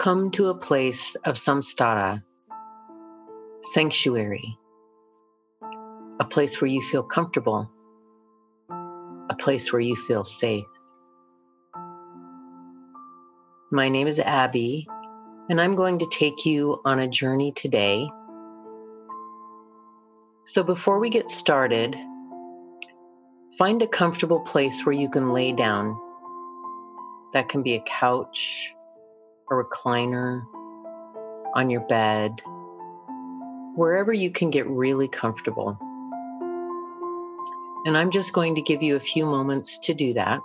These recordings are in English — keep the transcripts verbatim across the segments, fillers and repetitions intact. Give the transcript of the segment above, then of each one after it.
Come to a place of samstara, sanctuary, a place where you feel comfortable, a place where you feel safe. My name is Abby, and I'm going to take you on a journey today. So before we get started, find a comfortable place where you can lay down. That can be a couch, a recliner, on your bed, wherever you can get really comfortable. And I'm just going to give you a few moments to do that.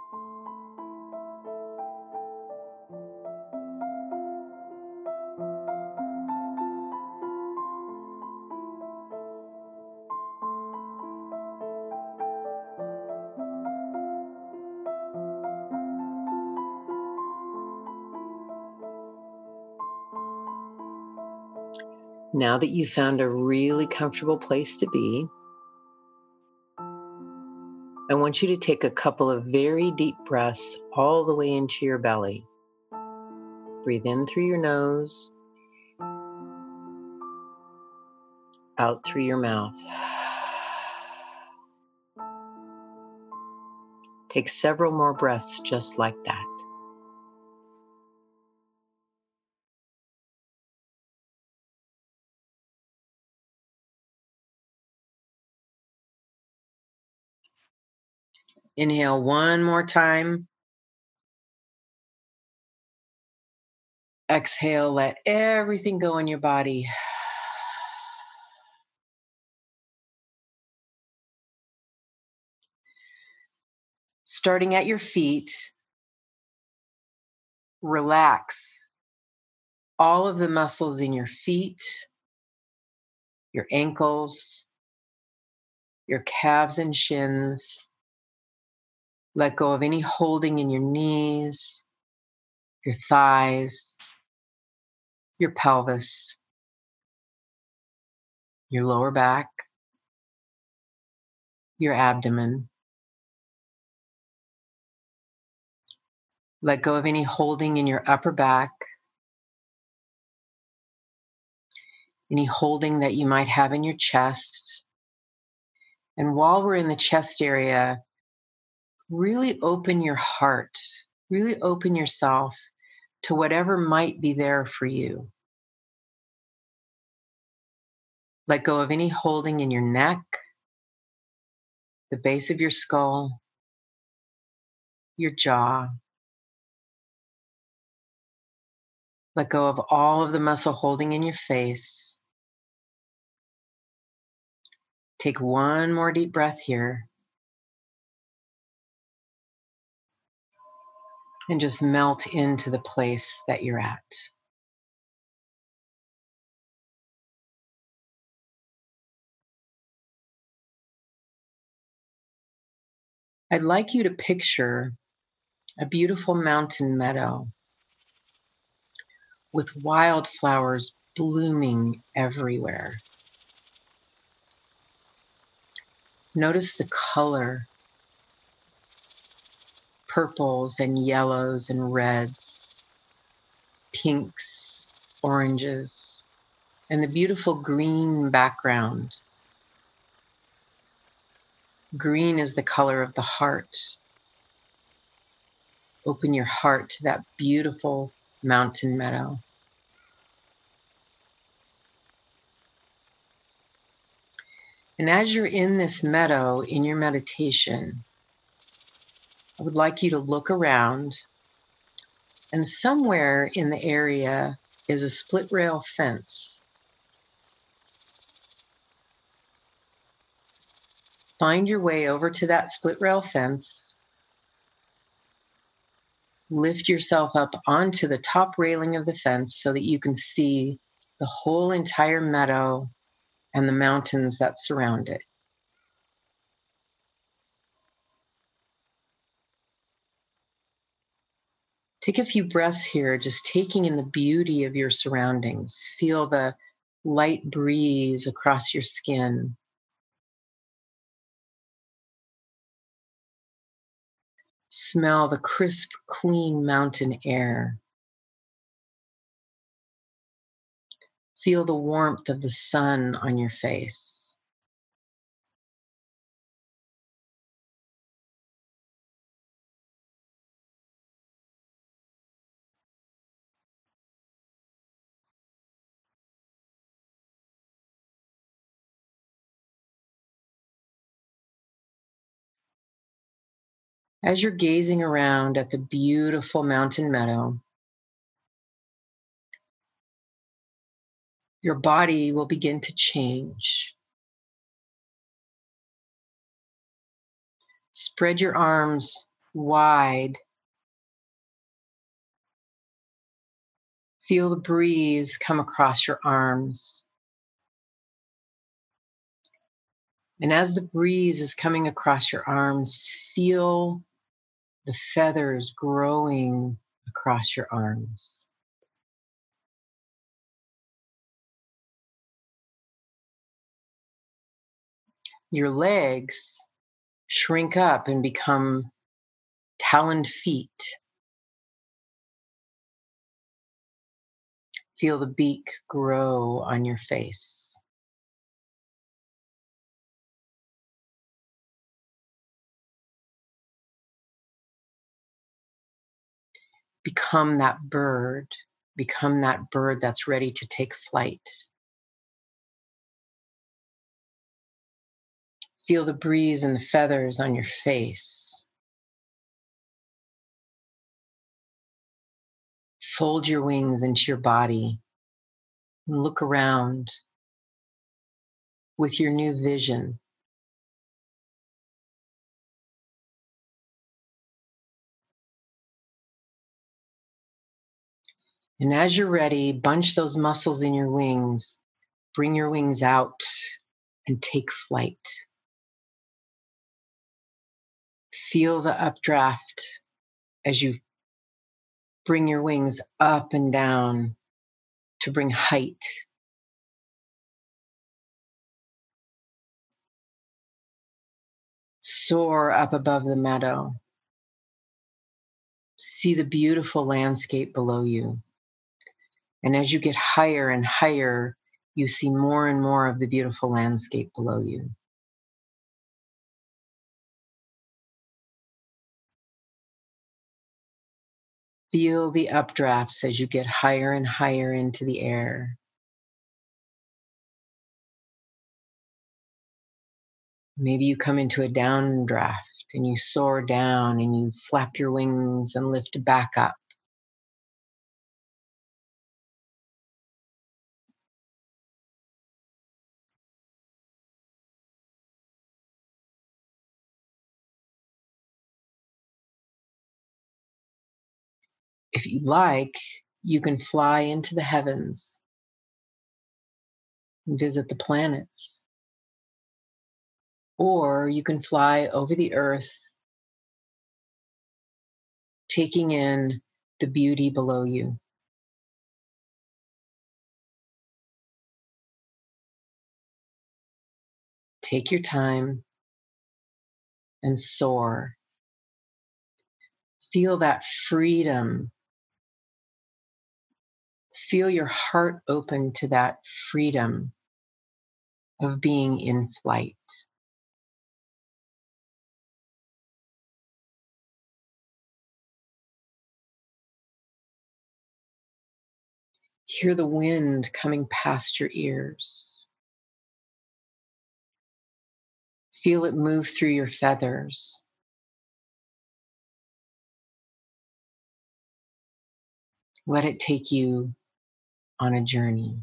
Now that you've found a really comfortable place to be, I want you to take a couple of very deep breaths all the way into your belly. Breathe in through your nose, out through your mouth. Take several more breaths just like that. Inhale one more time. Exhale, let everything go in your body. Starting at your feet, relax all of the muscles in your feet, your ankles, your calves and shins. Let go of any holding in your knees, your thighs, your pelvis, your lower back, your abdomen. Let go of any holding in your upper back, any holding that you might have in your chest. And while we're in the chest area, really open your heart, really open yourself to whatever might be there for you. Let go of any holding in your neck, the base of your skull, your jaw. Let go of all of the muscle holding in your face. Take one more deep breath here. And just melt into the place that you're at. I'd like you to picture a beautiful mountain meadow with wildflowers blooming everywhere. Notice the color, purples and yellows and reds, pinks, oranges, and the beautiful green background. Green is the color of the heart. Open your heart to that beautiful mountain meadow. And as you're in this meadow, in your meditation, I would like you to look around, and somewhere in the area is a split rail fence. Find your way over to that split rail fence. Lift yourself up onto the top railing of the fence so that you can see the whole entire meadow and the mountains that surround it. Take a few breaths here, just taking in the beauty of your surroundings. Feel the light breeze across your skin. Smell the crisp, clean mountain air. Feel the warmth of the sun on your face. As you're gazing around at the beautiful mountain meadow, your body will begin to change. Spread your arms wide. Feel the breeze come across your arms. And as the breeze is coming across your arms, feel the feathers growing across your arms. Your legs shrink up and become taloned feet. Feel the beak grow on your face. Become that bird. Become that bird that's ready to take flight. Feel the breeze and the feathers on your face. Fold your wings into your body and look around with your new vision. And as you're ready, bunch those muscles in your wings, bring your wings out and take flight. Feel the updraft as you bring your wings up and down to bring height. Soar up above the meadow. See the beautiful landscape below you. And as you get higher and higher, you see more and more of the beautiful landscape below you. Feel the updrafts as you get higher and higher into the air. Maybe you come into a downdraft and you soar down and you flap your wings and lift back up. If you like, you can fly into the heavens and visit the planets. Or you can fly over the earth, taking in the beauty below you. Take your time and soar. Feel that freedom. Feel your heart open to that freedom of being in flight. Hear the wind coming past your ears. Feel it move through your feathers. Let it take you on a journey.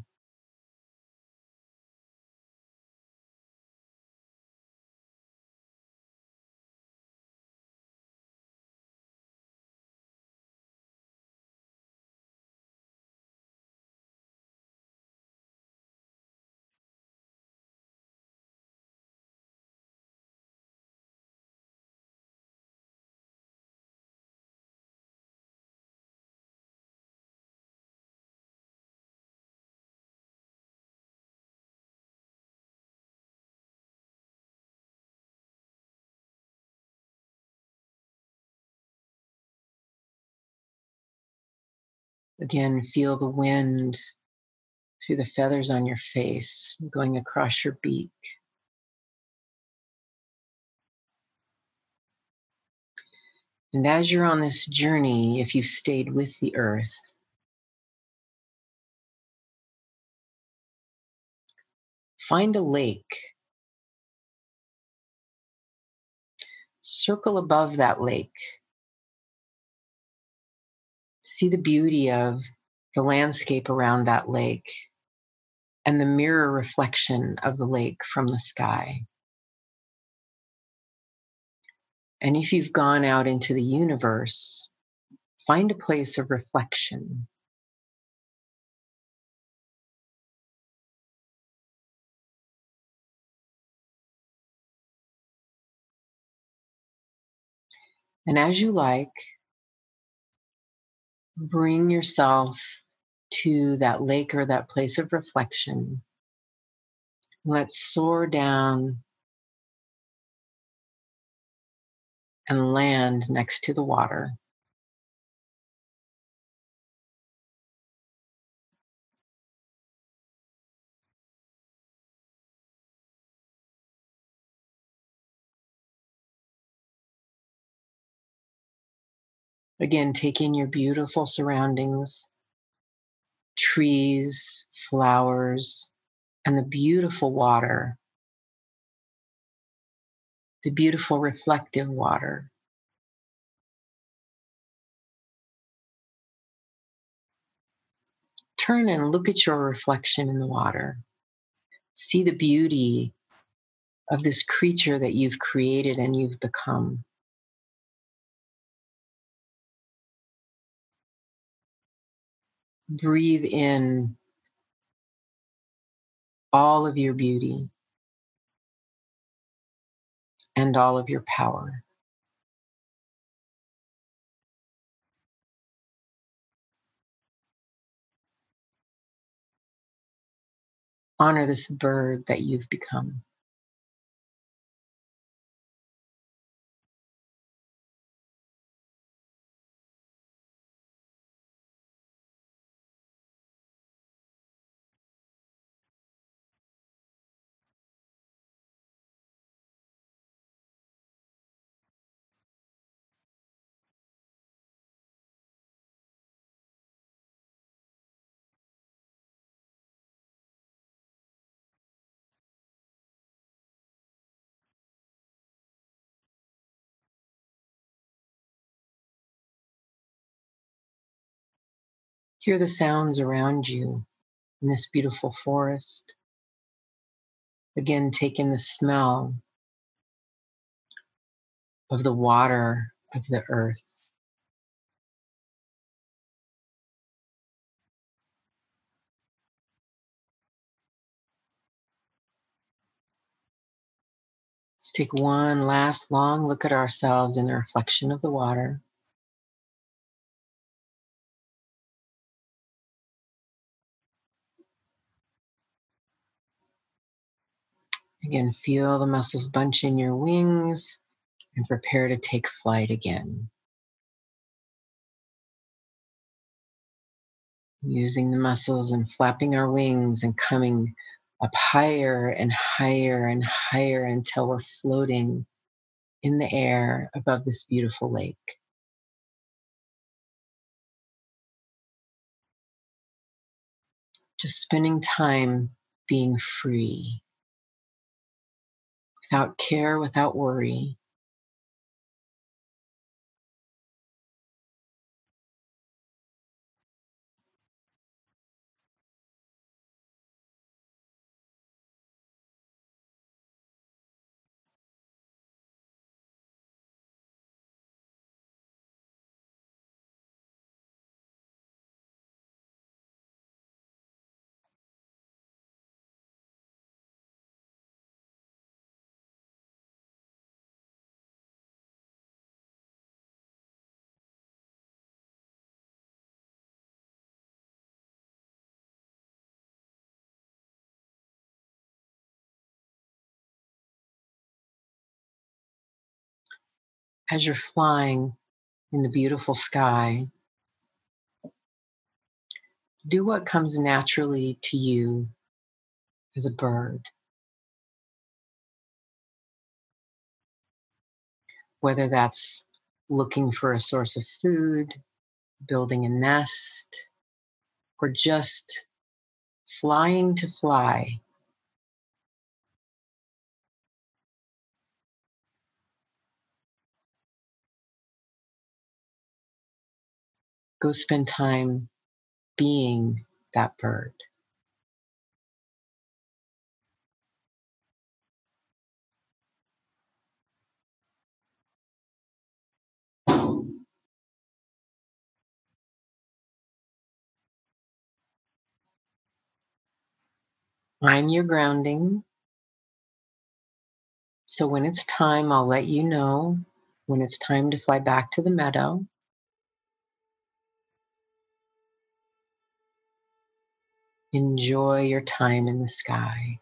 Again, feel the wind through the feathers on your face, going across your beak. And as you're on this journey, if you've stayed with the earth, find a lake. Circle above that lake. See the beauty of the landscape around that lake and the mirror reflection of the lake from the sky. And if you've gone out into the universe, find a place of reflection. And as you like, bring yourself to that lake or that place of reflection. Let's soar down and land next to the water. Again, take in your beautiful surroundings, trees, flowers, and the beautiful water, the beautiful reflective water. Turn and look at your reflection in the water. See the beauty of this creature that you've created and you've become. Breathe in all of your beauty and all of your power. Honor this bird that you've become. Hear the sounds around you in this beautiful forest. Again, take in the smell of the water of the earth. Let's take one last long look at ourselves in the reflection of the water. Again, feel the muscles bunch in your wings and prepare to take flight again. Using the muscles and flapping our wings and coming up higher and higher and higher until we're floating in the air above this beautiful lake. Just spending time being free, without care, without worry. As you're flying in the beautiful sky, Do what comes naturally to you as a bird, whether that's looking for a source of food, building a nest, or just flying to fly. Go spend time being that bird. I'm your grounding. So when it's time, I'll let you know when it's time to fly back to the meadow. Enjoy your time in the sky.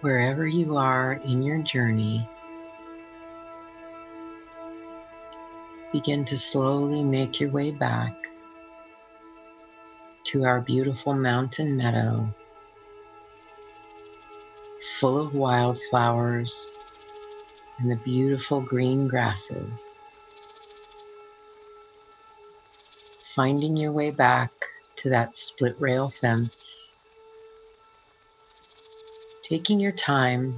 Wherever you are in your journey, begin to slowly make your way back to our beautiful mountain meadow, full of wildflowers and the beautiful green grasses. Finding your way back to that split rail fence, taking your time,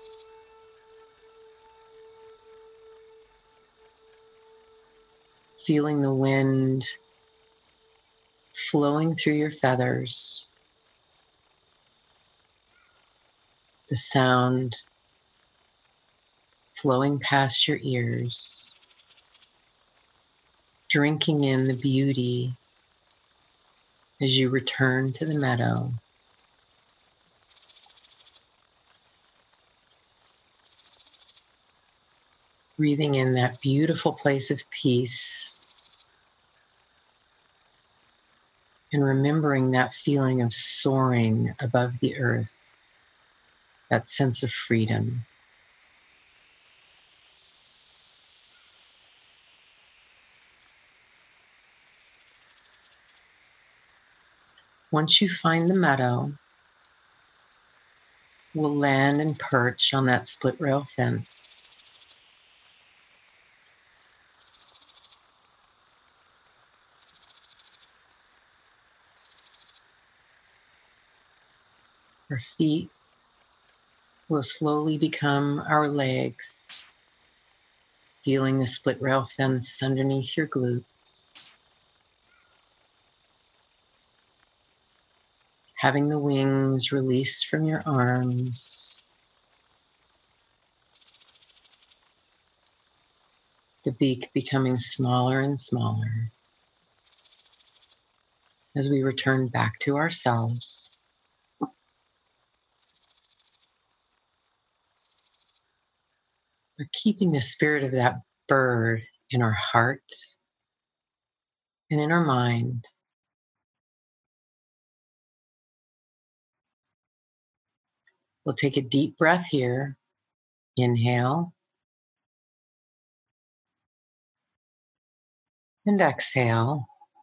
feeling the wind flowing through your feathers, the sound flowing past your ears, drinking in the beauty as you return to the meadow. Breathing in that beautiful place of peace and remembering that feeling of soaring above the earth, that sense of freedom. Once you find the meadow, we'll land and perch on that split rail fence. Our feet will slowly become our legs, feeling the split rail fence underneath your glutes. Having the wings released from your arms. The beak becoming smaller and smaller as we return back to ourselves. But keeping the spirit of that bird in our heart and in our mind. We'll take a deep breath here. Inhale and exhale.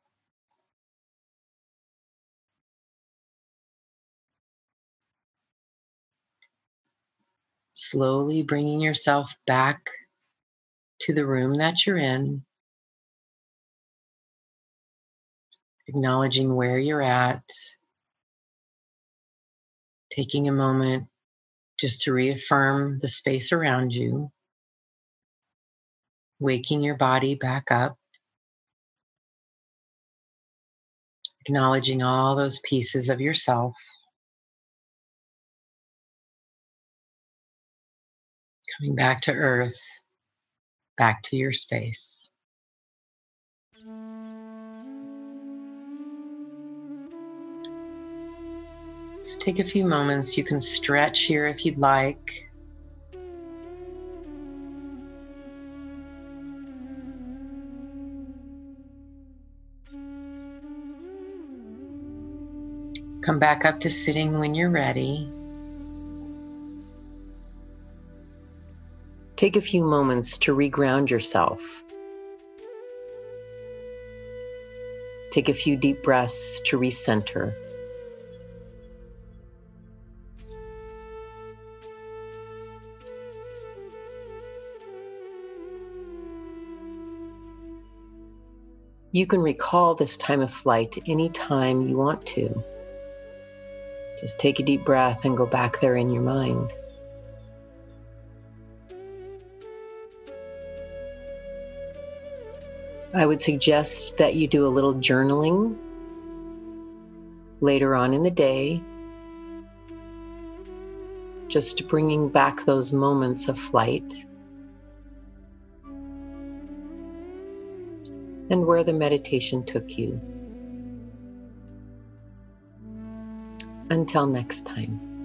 Slowly bringing yourself back to the room that you're in, acknowledging where you're at, taking a moment just to reaffirm the space around you, waking your body back up, acknowledging all those pieces of yourself, coming back to earth, back to your space. Let's take a few moments. You can stretch here if you'd like. Come back up to sitting when you're ready. Take a few moments to reground yourself. Take a few deep breaths to recenter. You can recall this time of flight anytime you want to. Just take a deep breath and go back there in your mind. I would suggest that you do a little journaling later on in the day, just bringing back those moments of flight and where the meditation took you. Until next time.